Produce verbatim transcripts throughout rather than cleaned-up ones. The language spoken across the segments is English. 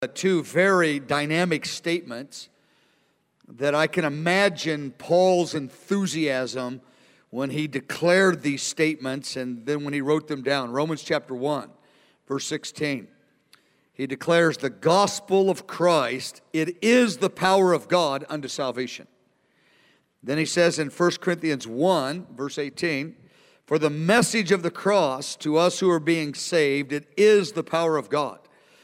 Two very dynamic statements that I can imagine Paul's enthusiasm when he declared these statements and then when he wrote them down. Romans chapter one, verse sixteen. He declares the gospel of Christ, it is the power of God unto salvation. Then he says in First Corinthians one, verse eighteen, for the message of the cross to us who are being saved, it is the power of God.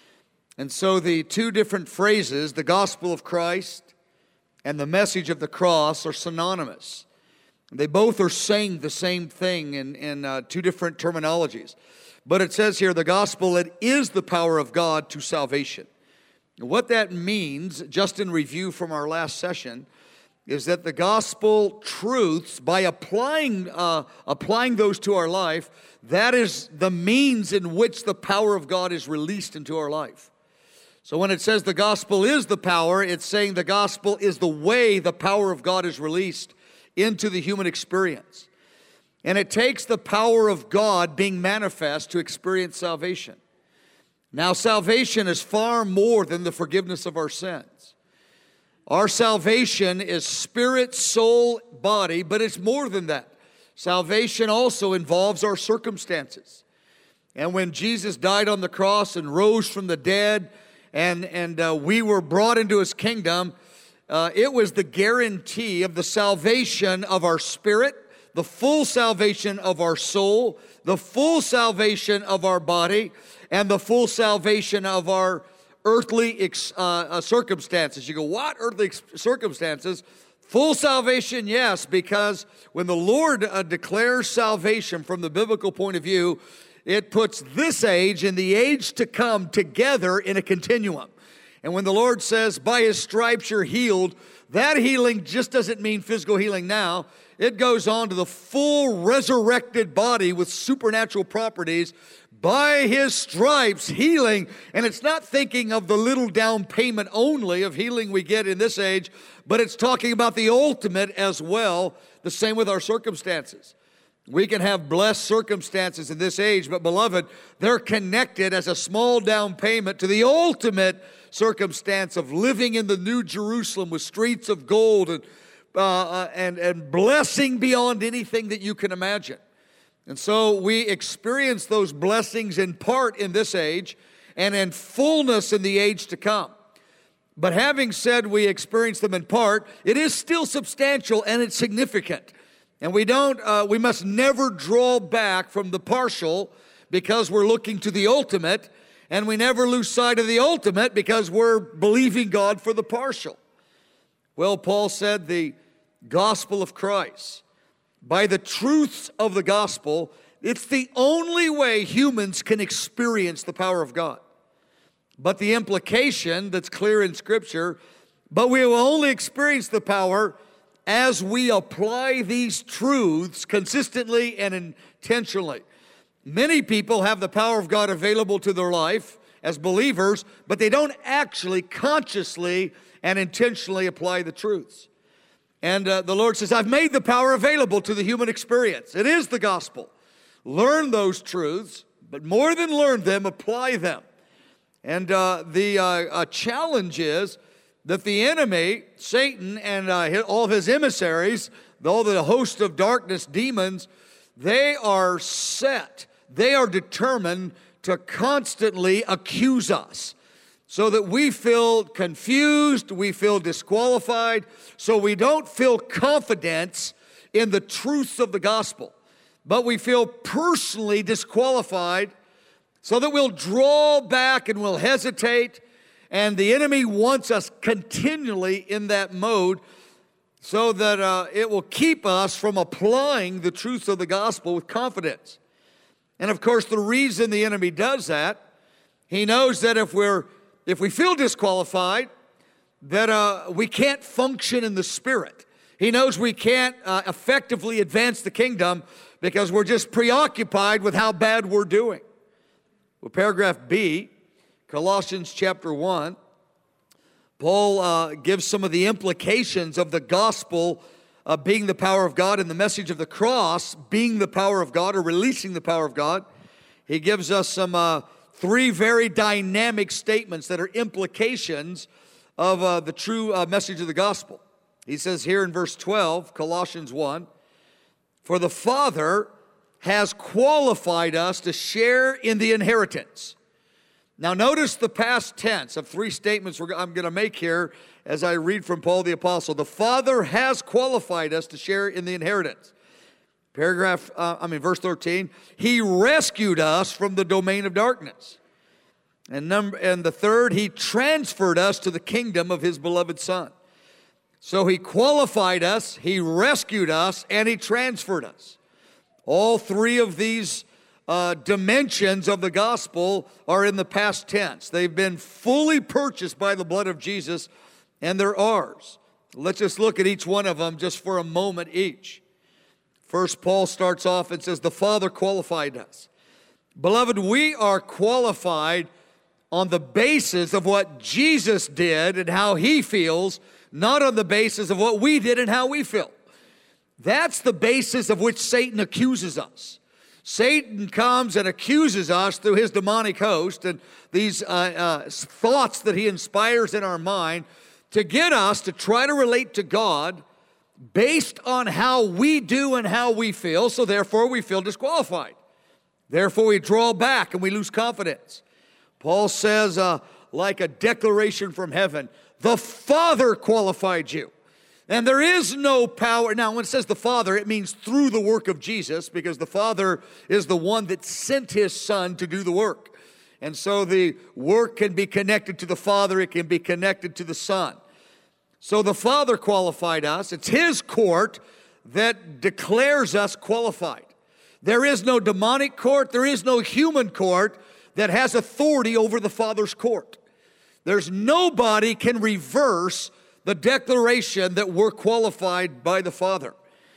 And so the two different phrases, the gospel of Christ and the message of the cross, are synonymous. They both are saying the same thing in, in uh, two different terminologies. But it says here, the gospel, it is the power of God to salvation. And what that means, just in review from our last session, is that the gospel truths, by applying, uh, applying those to our life, that is the means in which the power of God is released into our life. So when it says the gospel is the power, it's saying the gospel is the way the power of God is released into the human experience. And it takes the power of God being manifest to experience salvation. Now, salvation is far more than the forgiveness of our sins. Our salvation is spirit, soul, body, but it's more than that. Salvation also involves our circumstances. And when Jesus died on the cross and rose from the dead, and, and uh, we were brought into His kingdom, uh, it was the guarantee of the salvation of our spirit, the full salvation of our soul, the full salvation of our body, and the full salvation of our earthly ex, uh, uh, circumstances. You go, what earthly ex- circumstances? Full salvation, yes, because when the Lord uh, declares salvation from the biblical point of view, it puts this age and the age to come together in a continuum. And when the Lord says, by His stripes you're healed, that healing just doesn't mean physical healing now. It goes on to the full resurrected body with supernatural properties. By His stripes, healing. And it's not thinking of the little down payment only of healing we get in this age, but it's talking about the ultimate as well, the same with our circumstances. We can have blessed circumstances in this age, but beloved, they're connected as a small down payment to the ultimate circumstance of living in the New Jerusalem with streets of gold and, uh, and, and blessing beyond anything that you can imagine. And so we experience those blessings in part in this age and in fullness in the age to come. But having said we experience them in part, it is still substantial and it's significant. And we don't, uh, we must never draw back from the partial because we're looking to the ultimate, and we never lose sight of the ultimate because we're believing God for the partial. Well, Paul said the gospel of Christ, by the truths of the gospel, it's the only way humans can experience the power of God. But the implication that's clear in Scripture, but we will only experience the power as we apply these truths consistently and intentionally. Many people have the power of God available to their life as believers, but they don't actually consciously and intentionally apply the truths. And uh, the Lord says, I've made the power available to the human experience. It is the gospel. Learn those truths, but more than learn them, apply them. And uh, the uh, uh, challenge is that the enemy, Satan, and uh, all of his emissaries, all the host of darkness, demons, they are set, they are determined to constantly accuse us so that we feel confused, we feel disqualified, so we don't feel confidence in the truths of the gospel, but we feel personally disqualified so that we'll draw back and we'll hesitate. And the enemy wants us continually in that mode so that uh, it will keep us from applying the truths of the gospel with confidence. And of course, the reason the enemy does that, he knows that if we're if we feel disqualified, that uh, we can't function in the Spirit. He knows we can't uh, effectively advance the kingdom because we're just preoccupied with how bad we're doing. Well, paragraph B, Colossians chapter one, Paul uh, gives some of the implications of the gospel uh, being the power of God and the message of the cross being the power of God or releasing the power of God. He gives us some uh, Three very dynamic statements that are implications of uh, the true uh, message of the gospel. He says here in verse twelve, Colossians one, "For the Father has qualified us to share in the inheritance." Now notice the past tense of three statements I'm going to make here as I read from Paul the Apostle. The Father has qualified us to share in the inheritance. Paragraph, uh, I mean, verse thirteen, He rescued us from the domain of darkness. And, number, and the third, He transferred us to the kingdom of His beloved Son. So He qualified us, He rescued us, and He transferred us. All three of these uh, dimensions of the gospel are in the past tense. They've been fully purchased by the blood of Jesus, and they're ours. Let's just look at each one of them just for a moment each. First, Paul starts off and says, the Father qualified us. Beloved, we are qualified on the basis of what Jesus did and how He feels, not on the basis of what we did and how we feel. That's the basis of which Satan accuses us. Satan comes and accuses us through his demonic host and these uh, uh, thoughts that he inspires in our mind to get us to try to relate to God based on how we do and how we feel, so therefore we feel disqualified. Therefore we draw back and we lose confidence. Paul says, uh, like a declaration from heaven, the Father qualified you. And there is no power. Now, when it says the Father, it means through the work of Jesus, because the Father is the one that sent His Son to do the work. And so the work can be connected to the Father, it can be connected to the Son. So the Father qualified us. It's His court that declares us qualified. There is no demonic court, there is no human court that has authority over the Father's court. There's nobody can reverse the declaration that we're qualified by the Father.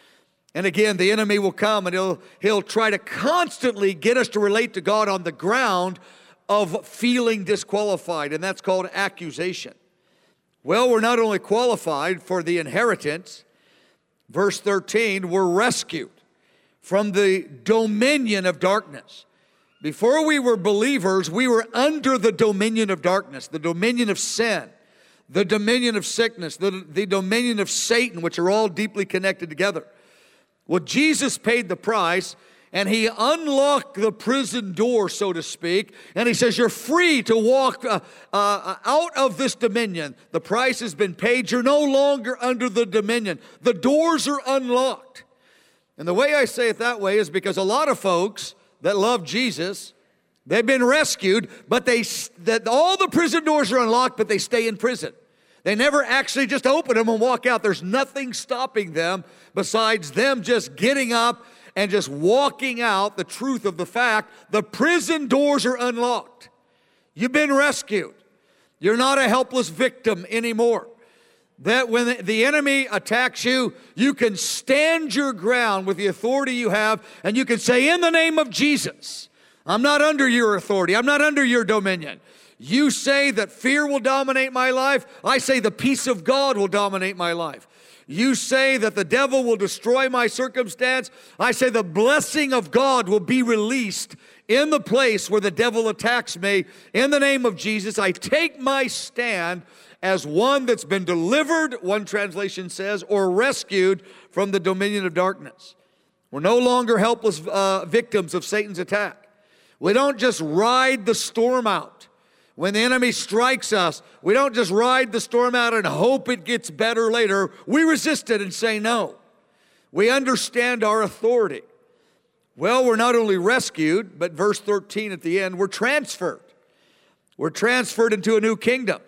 And again, the enemy will come and he'll, he'll try to constantly get us to relate to God on the ground of feeling disqualified, and that's called accusation. Well, we're not only qualified for the inheritance, verse thirteen, we're rescued from the dominion of darkness. Before we were believers, we were under the dominion of darkness, the dominion of sin, the dominion of sickness, the, the dominion of Satan, which are all deeply connected together. Well, Jesus paid the price, and He unlocked the prison door, so to speak, and He says, you're free to walk uh, uh, out of this dominion. The price has been paid. You're no longer under the dominion. The doors are unlocked. And the way I say it that way is because a lot of folks that love Jesus, they've been rescued, but they that all the prison doors are unlocked, but they stay in prison. They never actually just open them and walk out. There's nothing stopping them besides them just getting up and just walking out the truth of the fact the prison doors are unlocked. You've been rescued. You're not a helpless victim anymore. That when the enemy attacks you, you can stand your ground with the authority you have, and you can say, in the name of Jesus, I'm not under your authority. I'm not under your dominion. You say that fear will dominate my life. I say the peace of God will dominate my life. You say that the devil will destroy my circumstance. I say the blessing of God will be released in the place where the devil attacks me. In the name of Jesus, I take my stand as one that's been delivered, one translation says, or rescued from the dominion of darkness. We're no longer helpless uh, victims of Satan's attack. We don't just ride the storm out. When the enemy strikes us, we don't just ride the storm out and hope it gets better later. We resist it and say no. We understand our authority. Well, we're not only rescued, but verse thirteen at the end, we're transferred. We're transferred into a new kingdom.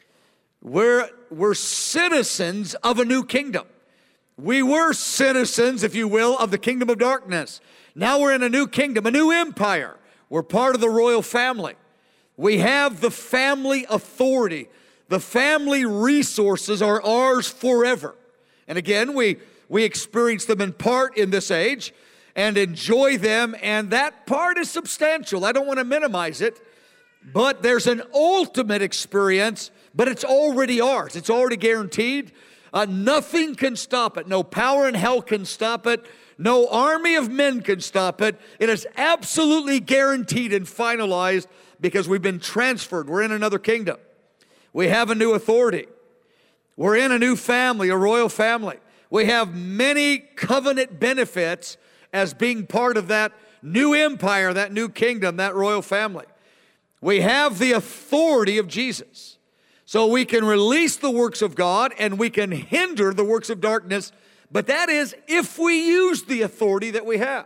We're, we're citizens of a new kingdom. We were citizens, if you will, of the kingdom of darkness. Now we're in a new kingdom, a new empire. We're part of the royal family. We have the family authority. The family resources are ours forever. And again, we, we experience them in part in this age and enjoy them, and that part is substantial. I don't want to minimize it, but there's an ultimate experience, but it's already ours. It's already guaranteed. Uh, nothing can stop it. No power in hell can stop it. No army of men can stop it. It is absolutely guaranteed and finalized because we've been transferred. We're in another kingdom. We have a new authority. We're in a new family, a royal family. We have many covenant benefits as being part of that new empire, that new kingdom, that royal family. We have the authority of Jesus. So we can release the works of God and we can hinder the works of darkness, but that is if we use the authority that we have.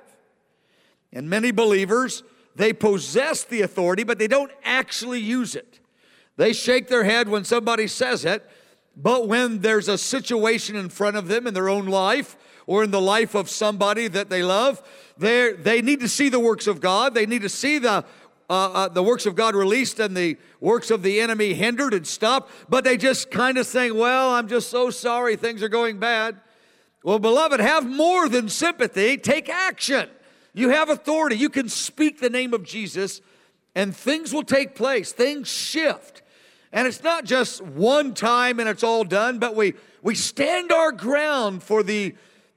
And many believers, they possess the authority, but they don't actually use it. They shake their head when somebody says it, but when there's a situation in front of them in their own life or in the life of somebody that they love, they they need to see the works of God. They need to see the uh, uh, the works of God released and the works of the enemy hindered and stopped, but they just kind of saying, well, I'm just so sorry things are going bad. Well, beloved, have more than sympathy. Take action. You have authority. You can speak the name of Jesus and things will take place. Things shift. And it's not just one time and it's all done, but we, we stand our ground for the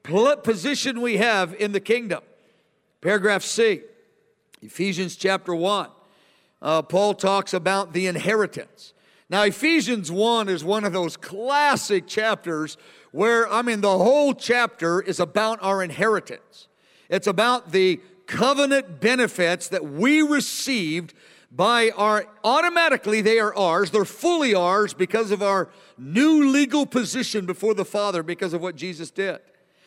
position we have in the kingdom. Paragraph C, Ephesians chapter one. Uh, Paul talks about the inheritance. Now, Ephesians one is one of those classic chapters where, I mean, the whole chapter is about our inheritance. It's about the covenant benefits that we received by our, automatically they are ours. They're fully ours because of our new legal position before the Father because of what Jesus did.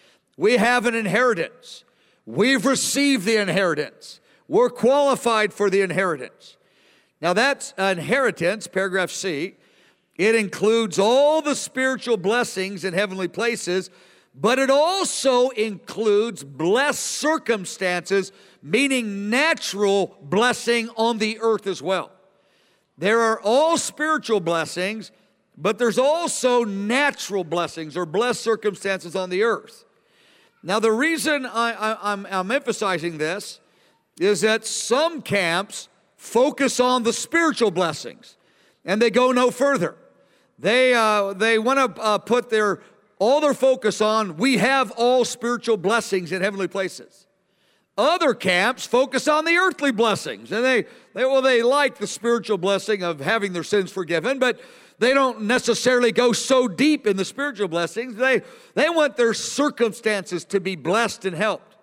We have an inheritance. We've received the inheritance. We're qualified for the inheritance. Now that's inheritance, paragraph C. It includes all the spiritual blessings in heavenly places, but it also includes blessed circumstances, meaning natural blessing on the earth as well. There are all spiritual blessings, but there's also natural blessings or blessed circumstances on the earth. Now, the reason I, I, I'm, I'm emphasizing this is that some camps focus on the spiritual blessings, and they go no further. They uh, they want to uh, put their all their focus on, we have all spiritual blessings in heavenly places. Other camps focus on the earthly blessings, and they, they well they like the spiritual blessing of having their sins forgiven, but they don't necessarily go so deep in the spiritual blessings. They, they want their circumstances to be blessed and helped.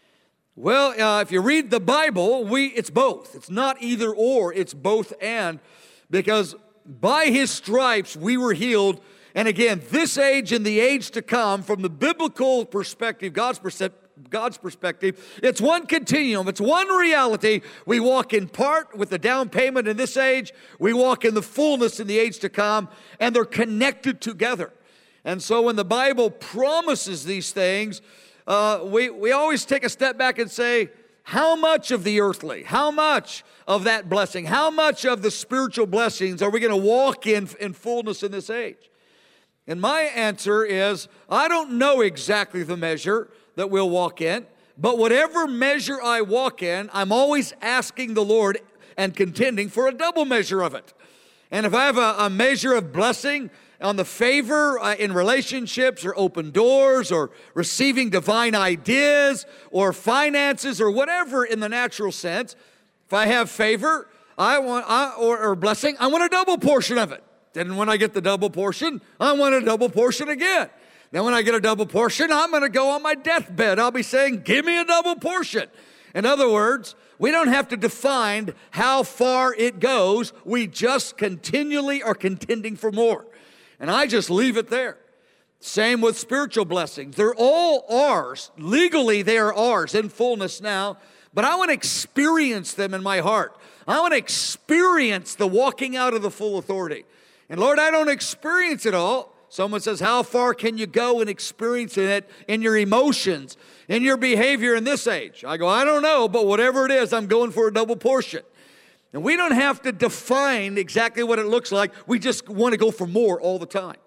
Well, uh, if you read the Bible, we it's both. It's not either or, it's both and. Because by His stripes we were healed. And again, this age and the age to come, from the biblical perspective, God's perspective, God's perspective, it's one continuum, it's one reality. We walk in part with the down payment in this age, we walk in the fullness in the age to come, and they're connected together. And so when the Bible promises these things, uh, we, we always take a step back and say, how much of the earthly, how much of that blessing, how much of the spiritual blessings are we going to walk in in fullness in this age? And my answer is, I don't know exactly the measure that we'll walk in, but whatever measure I walk in, I'm always asking the Lord and contending for a double measure of it. And if I have a, a measure of blessing on the favor uh, in relationships or open doors or receiving divine ideas or finances or whatever in the natural sense, if I have favor I want I, or, or blessing, I want a double portion of it. Then when I get the double portion, I want a double portion again. Then when I get a double portion, I'm going to go on my deathbed. I'll be saying, give me a double portion. In other words, we don't have to define how far it goes. We just continually are contending for more. And I just leave it there. Same with spiritual blessings. They're all ours. Legally, they are ours in fullness now. But I want to experience them in my heart. I want to experience the walking out of the full authority. And Lord, I don't experience it all. Someone says, how far can you go in experiencing it in your emotions, in your behavior in this age? I go, I don't know, but whatever it is, I'm going for a double portion. And we don't have to define exactly what it looks like. We just want to go for more all the time.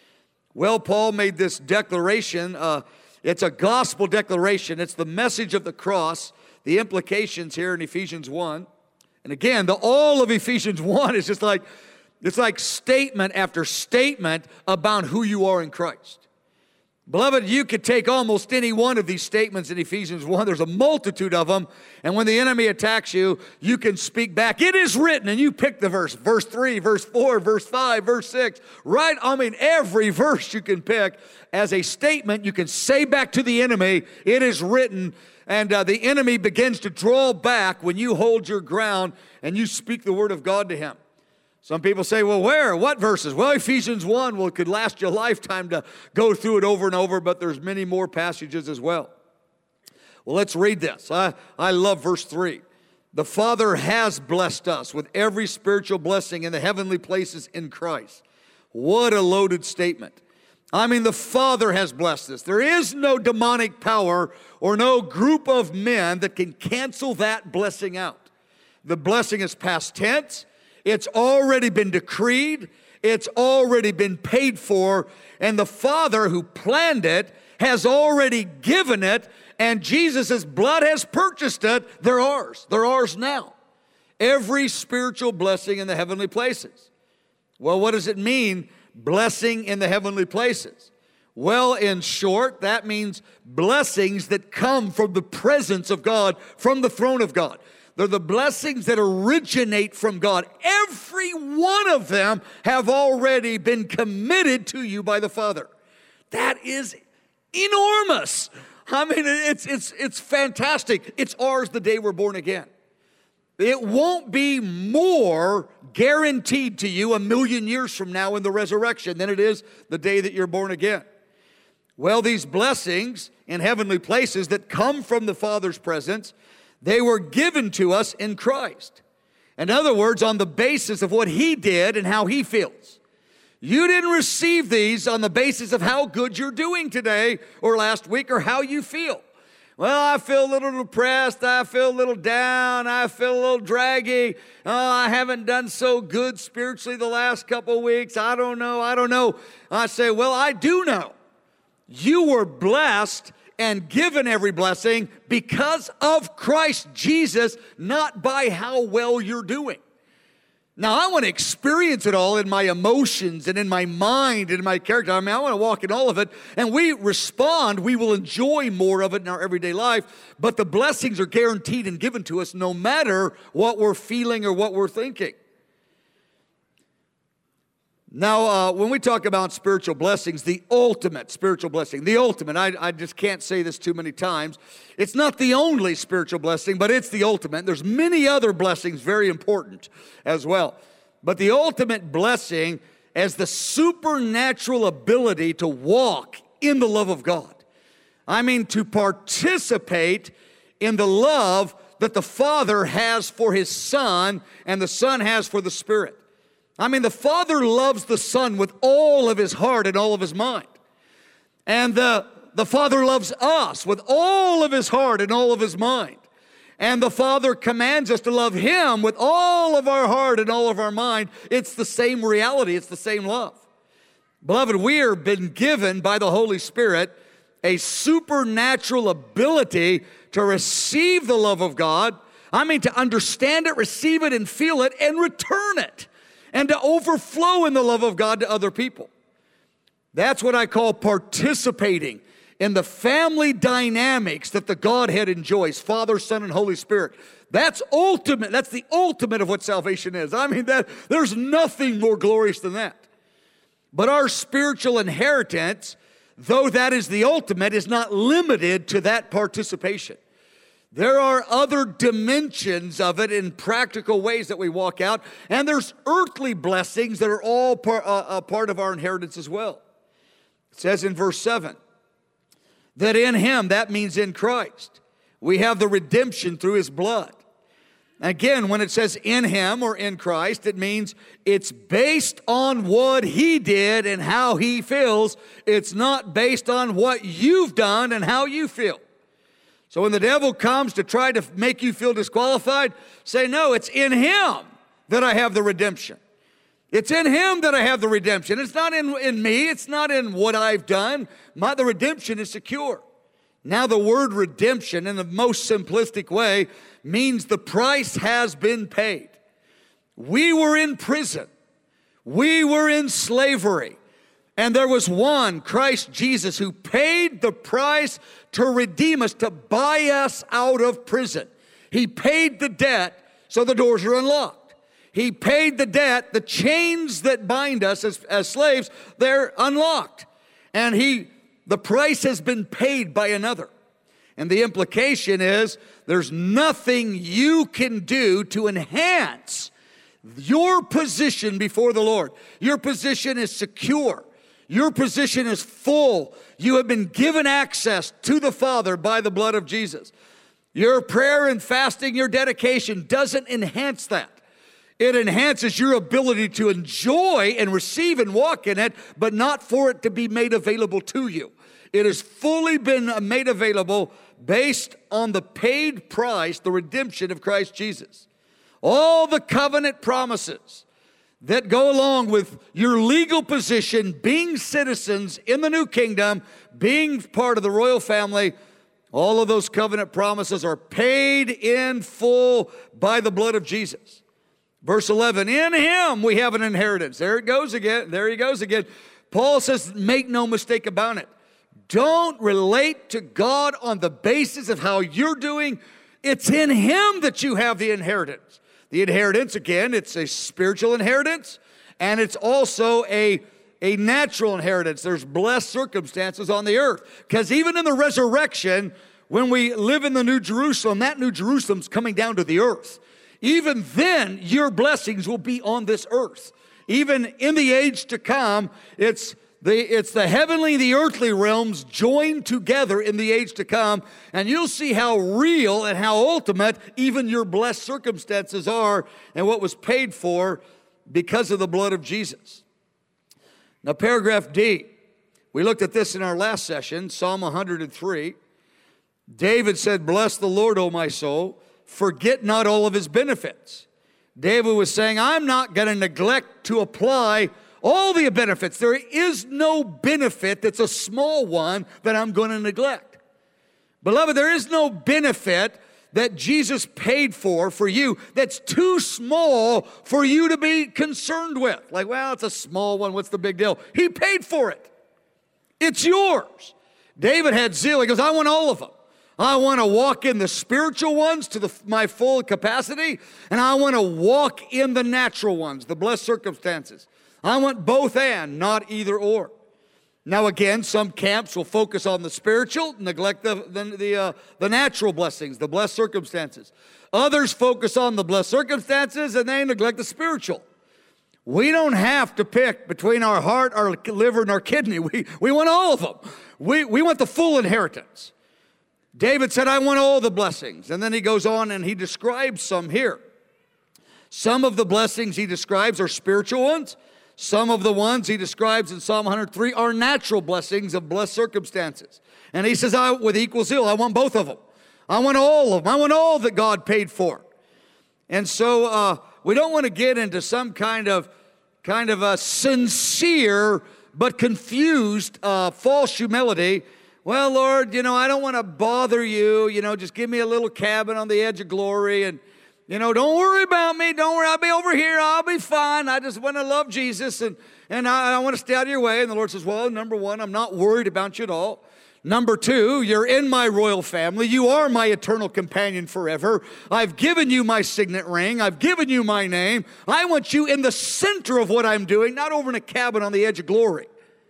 Well, Paul made this declaration. Uh, it's a gospel declaration. It's the message of the cross, the implications here in Ephesians one. And again, the all of Ephesians one is just like, it's like statement after statement about who you are in Christ. Beloved, you could take almost any one of these statements in Ephesians one. There's a multitude of them. And when the enemy attacks you, you can speak back. It is written, and you pick the verse. Verse three, verse four, verse five, verse six. Right? I mean, every verse you can pick as a statement you can say back to the enemy, it is written. And uh, the enemy begins to draw back when you hold your ground and you speak the word of God to him. Some people say, well, where? What verses? Well, Ephesians one, well, it could last you a lifetime to go through it over and over, but there's many more passages as well. Well, let's read this. I, I love verse three. The Father has blessed us with every spiritual blessing in the heavenly places in Christ. What a loaded statement. I mean, the Father has blessed us. There is no demonic power or no group of men that can cancel that blessing out. The blessing is past tense. It's already been decreed. It's already been paid for. And the Father who planned it has already given it. And Jesus' blood has purchased it. They're ours. They're ours now. Every spiritual blessing in the heavenly places. Well, what does it mean, blessing in the heavenly places? Well, in short, that means blessings that come from the presence of God, from the throne of God. They're the blessings that originate from God. Every one of them have already been committed to you by the Father. That is enormous. I mean, it's, it's, it's fantastic. It's ours the day we're born again. It won't be more guaranteed to you a million years from now in the resurrection than it is the day that you're born again. Well, these blessings in heavenly places that come from the Father's presence, they were given to us in Christ. In other words, on the basis of what He did and how He feels. You didn't receive these on the basis of how good you're doing today or last week or how you feel. Well, I feel a little depressed. I feel a little down. I feel a little draggy. Oh, I haven't done so good spiritually the last couple of weeks. I don't know. I don't know. I say, well, I do know. You were blessed and given every blessing because of Christ Jesus, not by how well you're doing. Now, I want to experience it all in my emotions and in my mind and in my character. I mean, I want to walk in all of it. And we respond, we will enjoy more of it in our everyday life. But the blessings are guaranteed and given to us no matter what we're feeling or what we're thinking. Now, uh, when we talk about spiritual blessings, the ultimate spiritual blessing, the ultimate, I, I just can't say this too many times. It's not the only spiritual blessing, but it's the ultimate. There's many other blessings very important as well. But the ultimate blessing is the supernatural ability to walk in the love of God. I mean, to participate in the love that the Father has for His Son and the Son has for the Spirit. I mean, the Father loves the Son with all of His heart and all of His mind. And the, the Father loves us with all of His heart and all of His mind. And the Father commands us to love Him with all of our heart and all of our mind. It's the same reality. It's the same love. Beloved, we have been given by the Holy Spirit a supernatural ability to receive the love of God. I mean, to understand it, receive it, and feel it, and return it. And to overflow in the love of God to other people. That's what I call participating in the family dynamics that the Godhead enjoys, Father, Son, and Holy Spirit. That's ultimate. That's the ultimate of what salvation is. I mean, that there's nothing more glorious than that. But our spiritual inheritance, though that is the ultimate, is not limited to that participation. There are other dimensions of it in practical ways that we walk out. And there's earthly blessings that are all par, uh, a part of our inheritance as well. It says in verse seven, that in Him, that means in Christ, we have the redemption through His blood. Again, when it says in Him or in Christ, it means it's based on what He did and how He feels. It's not based on what you've done and how you feel. So when the devil comes to try to make you feel disqualified, say, no, it's in Him that I have the redemption. It's in Him that I have the redemption. It's not in, in me. It's not in what I've done. My, the redemption is secure. Now the word redemption, in the most simplistic way, means the price has been paid. We were in prison. We were in slavery. And there was one, Christ Jesus, who paid the price to redeem us, to buy us out of prison. He paid the debt so the doors are unlocked. He paid the debt, the chains that bind us as, as slaves, they're unlocked. And he, the price has been paid by another. And the implication is there's nothing you can do to enhance your position before the Lord. Your position is secure. Your position is full. You have been given access to the Father by the blood of Jesus. Your prayer and fasting, your dedication doesn't enhance that. It enhances your ability to enjoy and receive and walk in it, but not for it to be made available to you. It has fully been made available based on the paid price, the redemption of Christ Jesus. All the covenant promises that go along with your legal position, being citizens in the new kingdom, being part of the royal family, all of those covenant promises are paid in full by the blood of Jesus. Verse eleven, in him we have an inheritance. There it goes again. There he goes again. Paul says, make no mistake about it. Don't relate to God on the basis of how you're doing. It's in him that you have the inheritance. The inheritance, again, it's a spiritual inheritance, and it's also a, a natural inheritance. There's blessed circumstances on the earth. Because even in the resurrection, when we live in the New Jerusalem, that New Jerusalem's coming down to the earth. Even then, your blessings will be on this earth. Even in the age to come, it's the, it's the heavenly and the earthly realms joined together in the age to come. And you'll see how real and how ultimate even your blessed circumstances are and what was paid for because of the blood of Jesus. Now, paragraph D. We looked at this in our last session, Psalm one hundred three. David said, bless the Lord, O my soul. Forget not all of his benefits. David was saying, I'm not going to neglect to apply all the benefits. There is no benefit that's a small one that I'm going to neglect. Beloved, there is no benefit that Jesus paid for for you that's too small for you to be concerned with. Like, well, it's a small one. What's the big deal? He paid for it. It's yours. David had zeal. He goes, I want all of them. I want to walk in the spiritual ones to the, my full capacity, and I want to walk in the natural ones, the blessed circumstances. I want both and, not either or. Now again, some camps will focus on the spiritual, neglect the, the, the, uh, the natural blessings, the blessed circumstances. Others focus on the blessed circumstances, and they neglect the spiritual. We don't have to pick between our heart, our liver, and our kidney. We, we want all of them. We, we want the full inheritance. David said, I want all the blessings. And then he goes on and he describes some here. Some of the blessings he describes are spiritual ones. Some of the ones he describes in Psalm one hundred three are natural blessings of blessed circumstances. And he says, I, with equal zeal, I want both of them. I want all of them. I want all that God paid for. And so uh, we don't want to get into some kind of, kind of a sincere but confused uh, false humility. Well, Lord, you know, I don't want to bother you. You know, just give me a little cabin on the edge of glory. And, you know, don't worry about me. Don't worry. I'll be over here. I'll be fine. I just want to love Jesus. And, and I, I want to stay out of your way. And the Lord says, well, number one, I'm not worried about you at all. Number two, you're in my royal family. You are my eternal companion forever. I've given you my signet ring. I've given you my name. I want you in the center of what I'm doing, not over in a cabin on the edge of glory.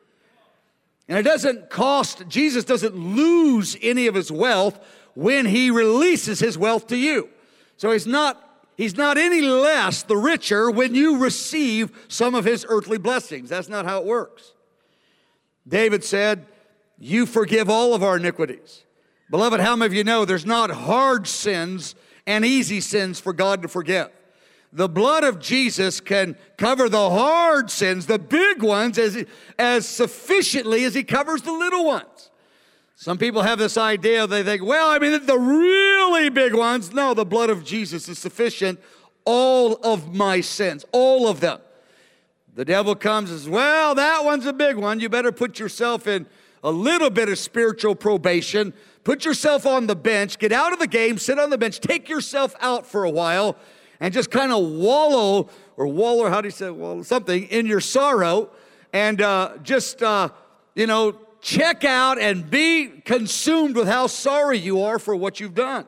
And it doesn't cost, Jesus doesn't lose any of his wealth when he releases his wealth to you. So he's not, he's not any less the richer when you receive some of his earthly blessings. That's not how it works. David said, you forgive all of our iniquities. Beloved, how many of you know there's not hard sins and easy sins for God to forgive? The blood of Jesus can cover the hard sins, the big ones, as, as sufficiently as he covers the little ones. Some people have this idea, they think, well, I mean, the really big ones. No, the blood of Jesus is sufficient. All of my sins, all of them. The devil comes and says, well, that one's a big one. You better put yourself in a little bit of spiritual probation. Put yourself on the bench. Get out of the game. Sit on the bench. Take yourself out for a while. And just kind of wallow, or waller, how do you say, well, something, in your sorrow, and uh, just, uh, you know, check out and be consumed with how sorry you are for what you've done.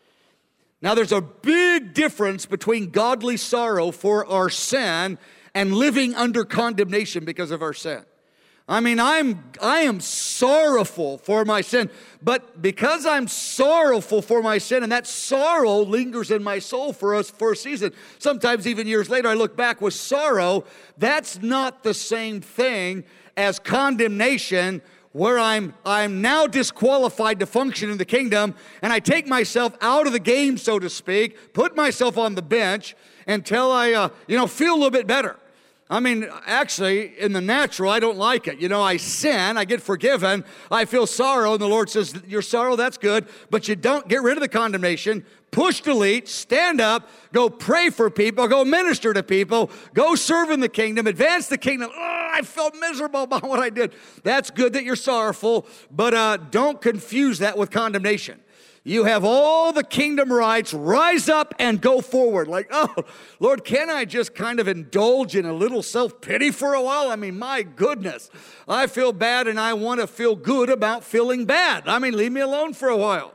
Now, there's a big difference between godly sorrow for our sin and living under condemnation because of our sin. I mean, I'm, I am sorrowful for my sin, but because I'm sorrowful for my sin, and that sorrow lingers in my soul for us for a season, sometimes even years later, I look back with sorrow. That's not the same thing as condemnation, where I'm, I'm now disqualified to function in the kingdom, and I take myself out of the game, so to speak, put myself on the bench until I, uh, you know, feel a little bit better. I mean, actually, in the natural, I don't like it. You know, I sin, I get forgiven, I feel sorrow, and the Lord says, your sorrow, that's good, but you don't get rid of the condemnation. Push delete, stand up, go pray for people, go minister to people, go serve in the kingdom, advance the kingdom. Oh, I felt miserable about what I did. That's good that you're sorrowful, but uh, don't confuse that with condemnation. You have all the kingdom rights. Rise up and go forward. Like, oh, Lord, can I just kind of indulge in a little self-pity for a while? I mean, my goodness, I feel bad and I want to feel good about feeling bad. I mean, leave me alone for a while.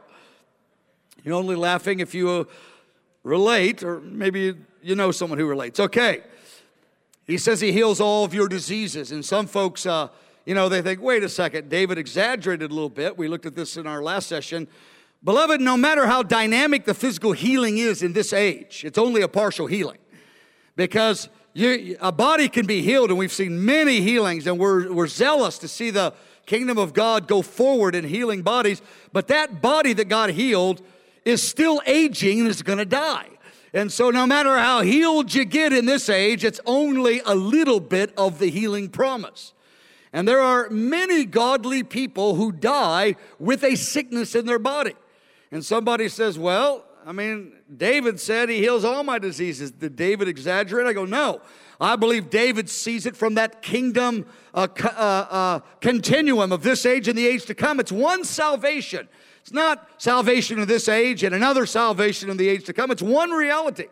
You're only laughing if you uh, relate, or maybe you know someone who relates. Okay. He says he heals all of your diseases. And some folks, uh, you know, they think, wait a second, David exaggerated a little bit. We looked at this in our last session. Beloved, no matter how dynamic the physical healing is in this age, it's only a partial healing. Because you, a body can be healed, and we've seen many healings, and we're, we're zealous to see the kingdom of God go forward in healing bodies. But that body that God healed is still aging and is going to die. And so no matter how healed you get in this age, it's only a little bit of the healing promise. And there are many godly people who die with a sickness in their body. And somebody says, well, I mean, David said he heals all my diseases. Did David exaggerate? I go, no. I believe David sees it from that kingdom uh, uh, uh, continuum of this age and the age to come. It's one salvation. It's not salvation in this age and another salvation in the age to come. It's one reality.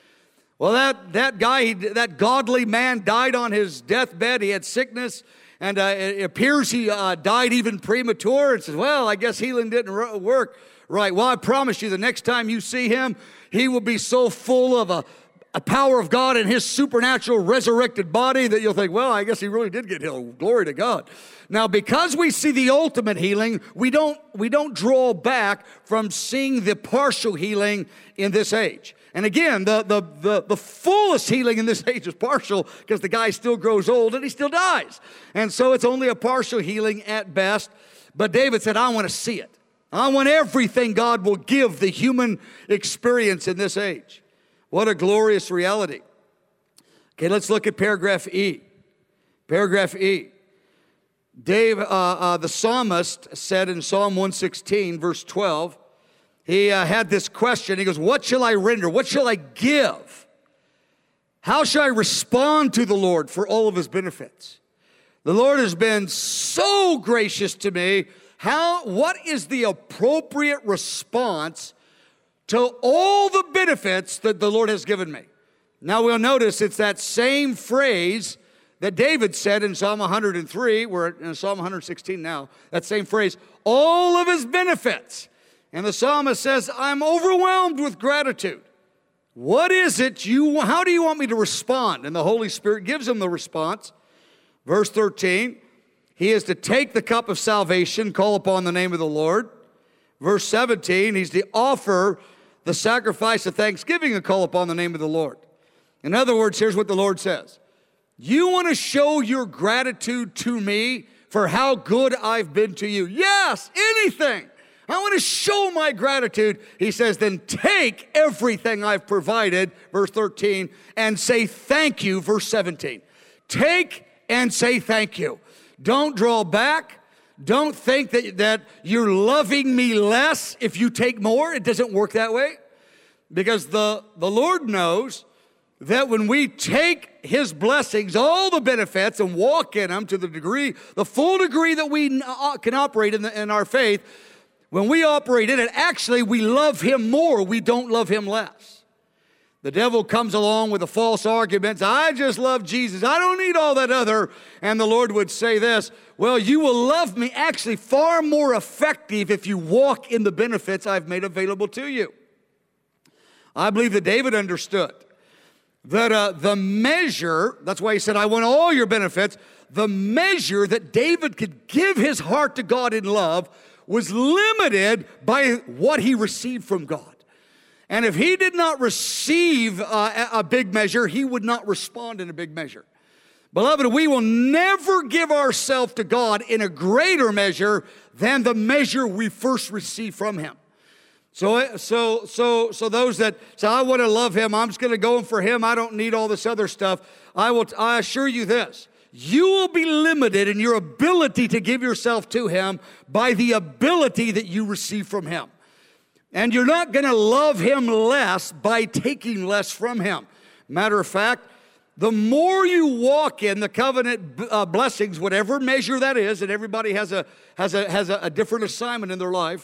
Well, that, that guy, he, that godly man died on his deathbed. He had sickness, and uh, it appears he uh, died even premature. And says, well, I guess healing didn't work. Right. Well, I promise you, the next time you see him, he will be so full of a, a power of God in his supernatural resurrected body that you'll think, well, I guess he really did get healed. Glory to God. Now, because we see the ultimate healing, we don't, we don't draw back from seeing the partial healing in this age. And again, the, the, the, the fullest healing in this age is partial because the guy still grows old and he still dies. And so it's only a partial healing at best. But David said, I want to see it. I want everything God will give the human experience in this age. What a glorious reality. Okay, let's look at paragraph E. Paragraph E. Dave, uh, uh, the psalmist said in Psalm one sixteen, verse twelve, he uh, had this question. He goes, what shall I render? What shall I give? How shall I respond to the Lord for all of his benefits? The Lord has been so gracious to me. How, what is the appropriate response to all the benefits that the Lord has given me? Now we'll notice it's that same phrase that David said in Psalm one hundred three. We're in Psalm one hundred sixteen now. That same phrase, all of his benefits. And the psalmist says, I'm overwhelmed with gratitude. What is it you, how do you want me to respond? And the Holy Spirit gives him the response. Verse thirteen. He is to take the cup of salvation, call upon the name of the Lord. Verse seventeen, he's to offer the sacrifice of thanksgiving and call upon the name of the Lord. In other words, here's what the Lord says. You want to show your gratitude to me for how good I've been to you? Yes, anything. I want to show my gratitude. He says, then take everything I've provided, verse thirteen, and say thank you, verse seventeen. Take and say thank you. Don't draw back. Don't think that, that you're loving me less if you take more. It doesn't work that way. Because the, the Lord knows that when we take his blessings, all the benefits, and walk in them to the degree, the full degree that we can operate in, the, in our faith, when we operate in it, actually we love him more. We don't love him less. The devil comes along with the false arguments. I just love Jesus. I don't need all that other. And the Lord would say this, well, you will love me actually far more effective if you walk in the benefits I've made available to you. I believe that David understood that uh, the measure, that's why he said, I want all your benefits, the measure that David could give his heart to God in love was limited by what he received from God. And if he did not receive uh, a big measure, he would not respond in a big measure. Beloved, we will never give ourselves to God in a greater measure than the measure we first receive from him. So, so, so, so those that say, I want to love him, I'm just going to go for him, I don't need all this other stuff. I will, I assure you this, you will be limited in your ability to give yourself to him by the ability that you receive from him. And you're not going to love him less by taking less from him. Matter of fact, the more you walk in the covenant uh, blessings, whatever measure that is, and everybody has a has a has a, a different assignment in their life,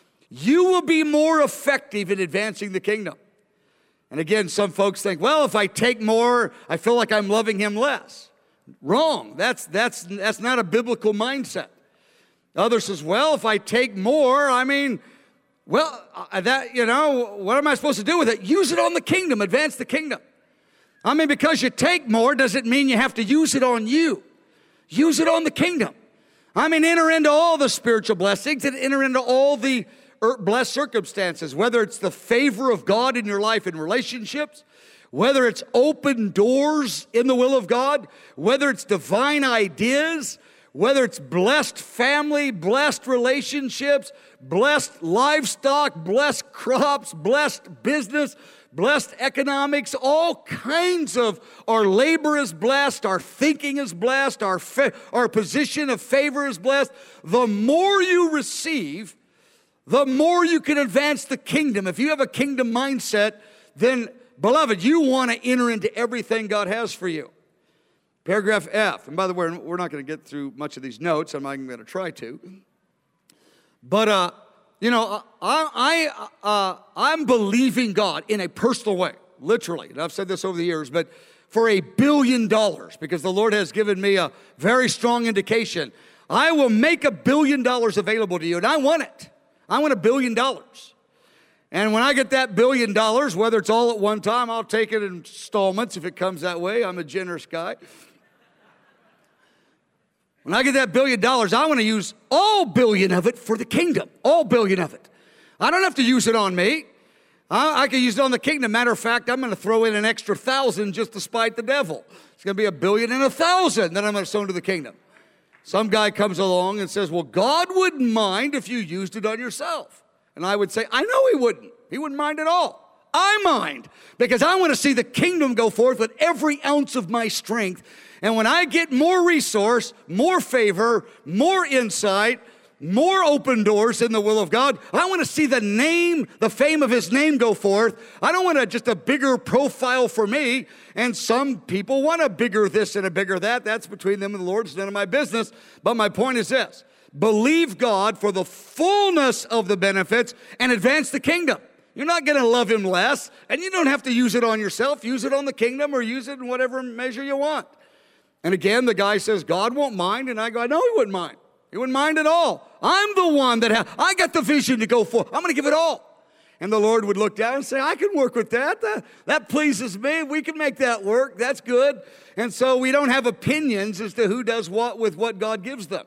you will be more effective in advancing the kingdom. And again, some folks think, well, if I take more, I feel like I'm loving him less. Wrong. That's that's that's not a biblical mindset. Others says, well, if I take more, I mean, well, uh, that, you know, what am I supposed to do with it? Use it on the kingdom, advance the kingdom. I mean, because you take more doesn't mean you have to use it on you. Use it on the kingdom. I mean, enter into all the spiritual blessings and enter into all the blessed circumstances, whether it's the favor of God in your life in relationships, whether it's open doors in the will of God, whether it's divine ideas, whether it's blessed family, blessed relationships, blessed livestock, blessed crops, blessed business, blessed economics, all kinds of, our labor is blessed, our thinking is blessed, our, fa- our position of favor is blessed. The more you receive, the more you can advance the kingdom. If you have a kingdom mindset, then, beloved, you want to enter into everything God has for you. Paragraph F, and by the way, we're not going to get through much of these notes. I'm not even going to try to. But, uh, you know, I, I, uh, I'm believing God in a personal way, literally. And I've said this over the years, but for a billion dollars, because the Lord has given me a very strong indication. I will make a billion dollars available to you, and I want it. I want a billion dollars. And when I get that billion dollars, whether it's all at one time, I'll take it in installments if it comes that way. I'm a generous guy. When I get that billion dollars, I want to use all billion of it for the kingdom. All billion of it. I don't have to use it on me. I, I can use it on the kingdom. Matter of fact, I'm going to throw in an extra thousand just to spite the devil. It's going to be a billion and a thousand that I'm going to sow into the kingdom. Some guy comes along and says, well, God wouldn't mind if you used it on yourself. And I would say, I know he wouldn't. He wouldn't mind at all. I mind, because I want to see the kingdom go forth with every ounce of my strength. And when I get more resource, more favor, more insight, more open doors in the will of God, I want to see the name, the fame of his name go forth. I don't want a, just a bigger profile for me. And some people want a bigger this and a bigger that. That's between them and the Lord. It's none of my business. But my point is this. Believe God for the fullness of the benefits and advance the kingdom. You're not going to love him less, and you don't have to use it on yourself. Use it on the kingdom or use it in whatever measure you want. And again, the guy says, God won't mind. And I go, no, he wouldn't mind. He wouldn't mind at all. I'm the one that, ha- I got the vision to go for. I'm going to give it all. And the Lord would look down and say, I can work with that. that. That pleases me. We can make that work. That's good. And so we don't have opinions as to who does what with what God gives them.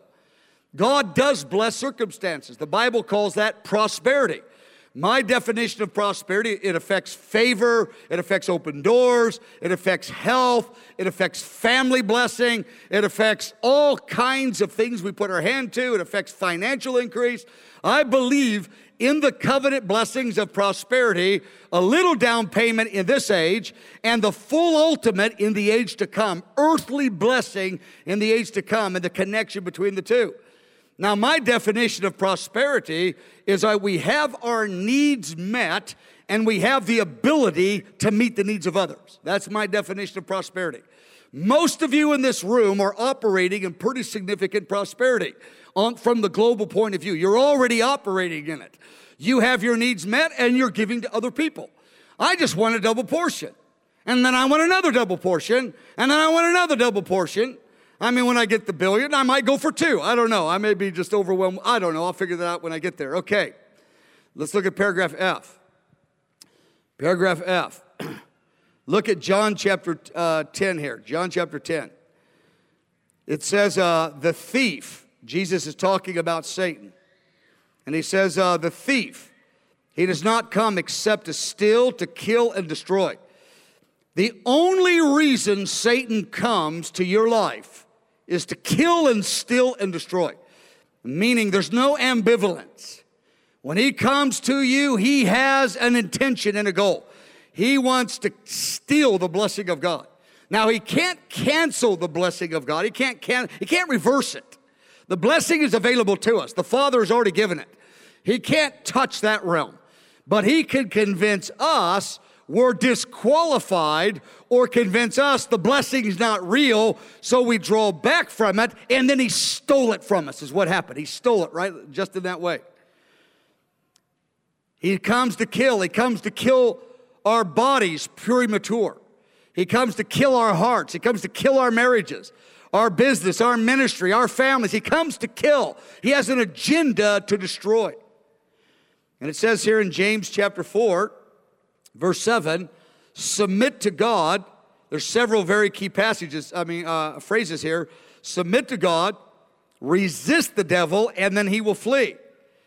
God does bless circumstances. The Bible calls that prosperity. My definition of prosperity, it affects favor, it affects open doors, it affects health, it affects family blessing, it affects all kinds of things we put our hand to, it affects financial increase. I believe in the covenant blessings of prosperity, a little down payment in this age, and the full ultimate in the age to come, earthly blessing in the age to come, and the connection between the two. Now, my definition of prosperity is that we have our needs met and we have the ability to meet the needs of others. That's my definition of prosperity. Most of you in this room are operating in pretty significant prosperity on, from the global point of view. You're already operating in it. You have your needs met and you're giving to other people. I just want a double portion. And then I want another double portion. And then I want another double portion. I mean, when I get the billion, I might go for two. I don't know. I may be just overwhelmed. I don't know. I'll figure that out when I get there. Okay. Let's look at paragraph F. Paragraph F. Look at John chapter uh, ten here. John chapter ten. It says, uh, the thief. Jesus is talking about Satan. And he says, uh, the thief. He does not come except to steal, to kill, and destroy. The only reason Satan comes to your life is to kill and steal and destroy. Meaning there's no ambivalence. When he comes to you, he has an intention and a goal. He wants to steal the blessing of God. Now, he can't cancel the blessing of God. He can't, can, he can't reverse it. The blessing is available to us. The Father has already given it. He can't touch that realm. But he can convince us we're disqualified, or convince us the blessing is not real, so we draw back from it, and then he stole it from us is what happened. He stole it, right? Just in that way. He comes to kill. He comes to kill our bodies premature. He comes to kill our hearts. He comes to kill our marriages, our business, our ministry, our families. He comes to kill. He has an agenda to destroy. And it says here in James chapter four, verse seven, submit to God. There's several very key passages, I mean, uh, phrases here. Submit to God, resist the devil, and then he will flee.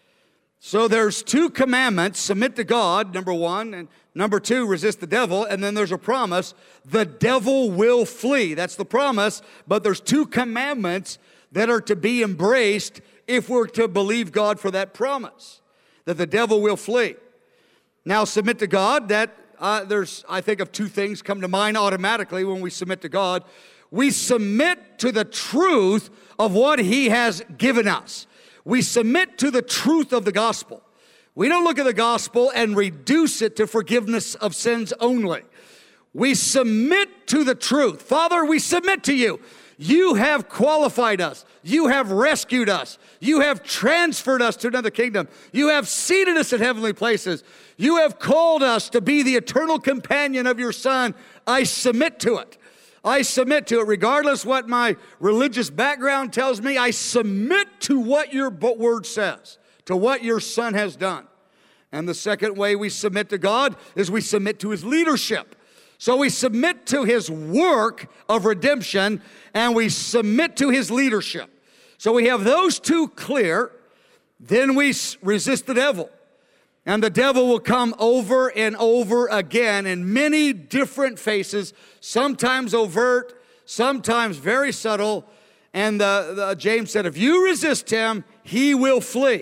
So there's two commandments, submit to God, number one, and number two, resist the devil, and then there's a promise, the devil will flee. That's the promise, but there's two commandments that are to be embraced if we're to believe God for that promise, that the devil will flee. Now, submit to God, that uh, there's, I think of two things come to mind automatically when we submit to God. We submit to the truth of what he has given us. We submit to the truth of the gospel. We don't look at the gospel and reduce it to forgiveness of sins only. We submit to the truth. Father, we submit to you. You have qualified us. You have rescued us. You have transferred us to another kingdom. You have seated us in heavenly places. You have called us to be the eternal companion of your Son. I submit to it. I submit to it. Regardless what my religious background tells me, I submit to what your word says, to what your Son has done. And the second way we submit to God is we submit to his leadership. So we submit to his work of redemption, and we submit to his leadership. So we have those two clear. Then we resist the devil. And the devil will come over and over again in many different faces, sometimes overt, sometimes very subtle. And the, the, James said, if you resist him, he will flee.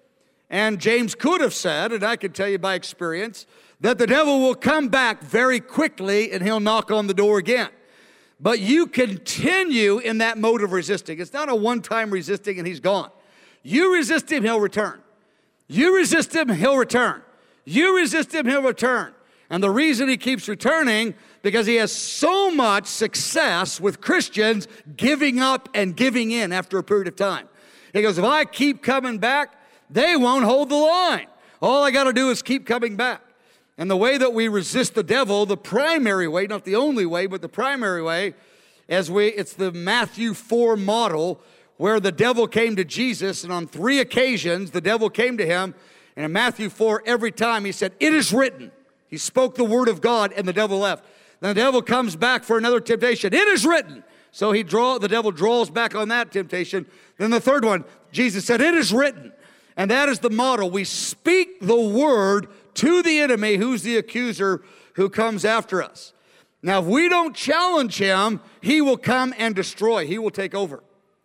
And James could have said, and I can tell you by experience, that the devil will come back very quickly and he'll knock on the door again. But you continue in that mode of resisting. It's not a one-time resisting and he's gone. You resist him, he'll return. You resist him, he'll return. You resist him, he'll return. And the reason he keeps returning, because he has so much success with Christians giving up and giving in after a period of time. He goes, if I keep coming back, they won't hold the line. All I got to do is keep coming back. And the way that we resist the devil, the primary way, not the only way, but the primary way, as we, it's the Matthew four model, where the devil came to Jesus, and on three occasions, the devil came to him, and in Matthew four, every time he said, it is written. He spoke the word of God, and the devil left. Then the devil comes back for another temptation. It is written. So he draw, the devil draws back on that temptation. Then the third one, Jesus said, it is written. And that is the model. We speak the word to the enemy, who's the accuser who comes after us. Now, if we don't challenge him, he will come and destroy. He will take over.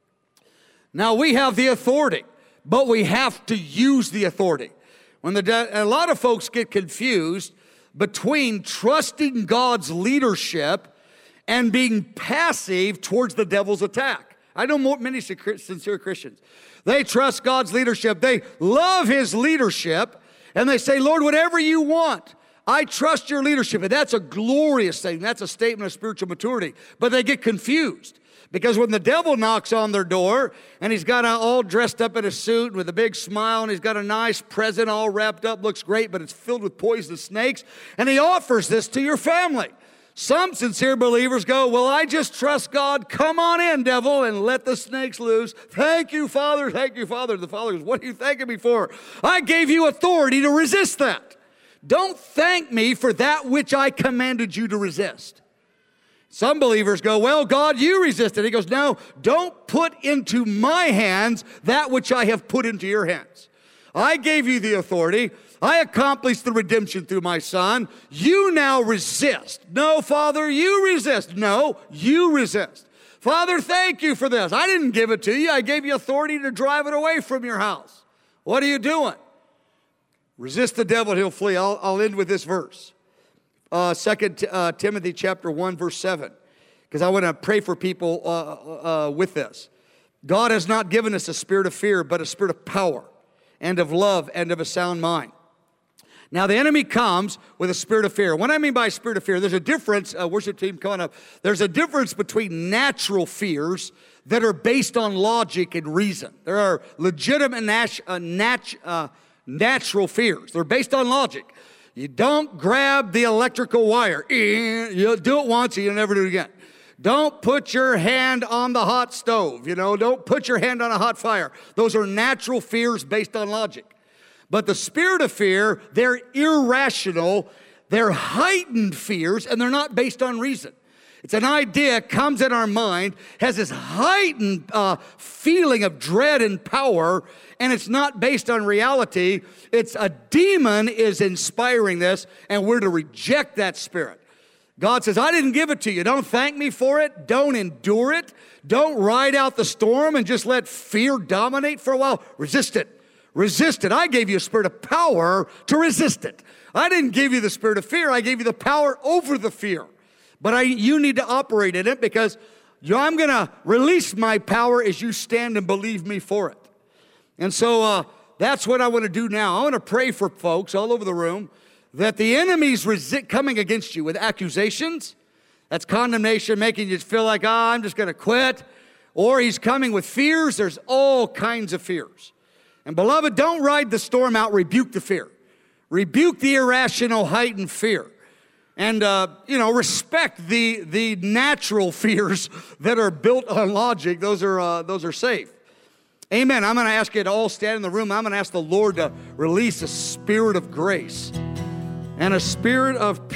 Now, we have the authority, but we have to use the authority. When the de- a lot of folks get confused between trusting God's leadership and being passive towards the devil's attack. I know more, many sincere Christians. They trust God's leadership. They love his leadership, and they say, Lord, whatever you want, I trust your leadership. And that's a glorious thing. That's a statement of spiritual maturity. But they get confused Because when the devil knocks on their door and he's got a, all dressed up in a suit with a big smile and he's got a nice present all wrapped up, looks great, but it's filled with poisonous snakes, and he offers this to your family. Some sincere believers go, well, I just trust God. Come on in, devil, and let the snakes loose. Thank you, Father. Thank you, Father. The Father goes, what are you thanking me for? I gave you authority to resist that. Don't thank me for that which I commanded you to resist. Some believers go, well, God, you resisted. He goes, no, don't put into my hands that which I have put into your hands. I gave you the authority. I accomplished the redemption through my Son. You now resist. No, Father, you resist. No, you resist. Father, thank you for this. I didn't give it to you. I gave you authority to drive it away from your house. What are you doing? Resist the devil, he'll flee. I'll, I'll end with this verse. Uh, Second uh, Timothy chapter one, verse seven, because I want to pray for people uh, uh, with this. God has not given us a spirit of fear, but a spirit of power and of love and of a sound mind. Now, the enemy comes with a spirit of fear. What I mean by spirit of fear, there's a difference, uh, worship team coming up, there's a difference between natural fears that are based on logic and reason. There are legitimate nat- uh, nat- uh, natural fears. They're based on logic. You don't grab the electrical wire. You'll do it once and you'll never do it again. Don't put your hand on the hot stove. You know, don't put your hand on a hot fire. Those are natural fears based on logic. But the spirit of fear, they're irrational. They're heightened fears, and they're not based on reason. It's an idea, comes in our mind, has this heightened uh, feeling of dread and power, and it's not based on reality. It's a demon is inspiring this, and we're to reject that spirit. God says, I didn't give it to you. Don't thank me for it. Don't endure it. Don't ride out the storm and just let fear dominate for a while. Resist it. Resist it. I gave you a spirit of power to resist it. I didn't give you the spirit of fear. I gave you the power over the fear. But I, you need to operate in it because I'm going to release my power as you stand and believe me for it. And so uh, that's what I want to do now. I want to pray for folks all over the room that the enemy's resi- coming against you with accusations. That's condemnation, making you feel like, oh, I'm just going to quit. Or he's coming with fears. There's all kinds of fears. And beloved, don't ride the storm out. Rebuke the fear. Rebuke the irrational, heightened fear. And, uh, you know, respect the, the natural fears that are built on logic. Those are, uh, those are safe. Amen. I'm going to ask you to all stand in the room. I'm going to ask the Lord to release a spirit of grace and a spirit of peace.